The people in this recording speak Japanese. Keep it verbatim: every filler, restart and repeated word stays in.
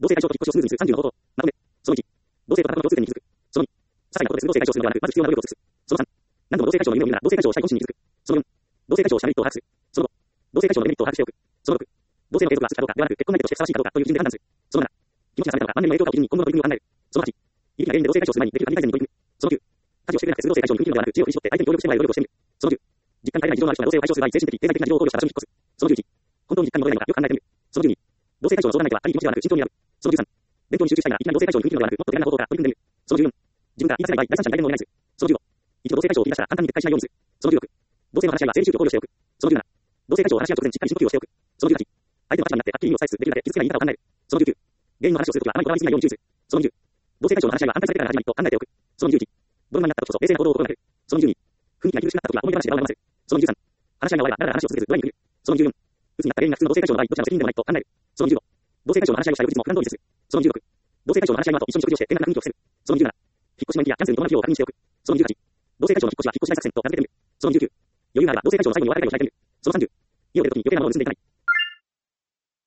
同性対象と引っ越しをスムーズにするさんじゅうの方法。まとめ。そのいち、同性と他の共通点に気づく。そのに、些細なことで同性対象をするのではなく、まず必要な努力を尽くす。そのさん、何度も同性対象の夢を見るなら同性対象をしたい本心に気づく。そのよん、同性対象をしたメリットを把握する。そのご、同性対象のデメリットを把握しておく。そのろく、同性の継続は好きかどうかではなく、結婚相手としてふさわしいかどうかという基準で判断する。そのなな、気持ちが冷めたのか、万年の影響かを基準に今後の取り組みを考える。そのはち、いびきな原因で同性対象をする前にできる限り改善に取り組む。そのきゅう、家事をしてくれなくてする同性対象に踏み切るのではなく、知恵を振り絞って相手に協力してもらう努力をしてみる。そのじゅう、実感に耐えない事情のある人が同性を解消する場合、精神的、経済的な事情を考慮した場所に引っ越す。そのじゅういち、本当に実感に戻れないのかよく考えてみる。そのじゅうに、同性対象の相談相手は他人気持ちではなく慎重に選ぶ。そのじゅうさん、勉強に集中したいならいきなり同性対象に踏み切るのではなく、もっと手軽な方法から取り組んでみる。そのじゅうよん、自分が言い出せない場合、第三者に代弁をお願いする。そのじゅうご、一度同性対象を切り出したら簡単に撤回しないようにする。そのじゅうろく、同性の話し合いは生理周期を考慮しておく。そのじゅうなな、同性対象を話し合う直前にしっかり深呼吸をしておく。そのじゅうはち、相手の立場になってはっきり意味を伝えつつできるだけ傷つけない言い方を考える。そのじゅうきゅう、原因の話をするときはあまりこだわりすぎないように注意する。そのにじゅう、同性対象の話し合いは反対されてからが始まりと考えておく。そのにじゅういち、泥沼になった時こそ冷静な行動を心がける。そのにじゅうに、雰囲気が苦しくなった時は思い出話で場を和ませる。そのにじゅうさん、話し合いが終わればだらだら話を続けずドライに区切る。そのにじゅうよん、鬱になった原因が普通の同性対象の場合どちらの責任でもないと考える。そのにじゅうご、同性対象の話し合いをした翌日も普段通りにする。そのにじゅうろく、同性対象の話し合いの後一緒に食事をして険悪な雰囲気を伏せる。そのにじゅうなな、引っ越しの延期やキャンセルに伴う費用を確認しておく。そのにじゅうはち、同性対象の引っ越しは引っ越し大作戦と名付けてみる。そのにじゅうきゅう、余裕があれば同性対象の最後にお別れ会を開いてみる。そのさんじゅう、家を出るときに余計なものを盗んでいかない。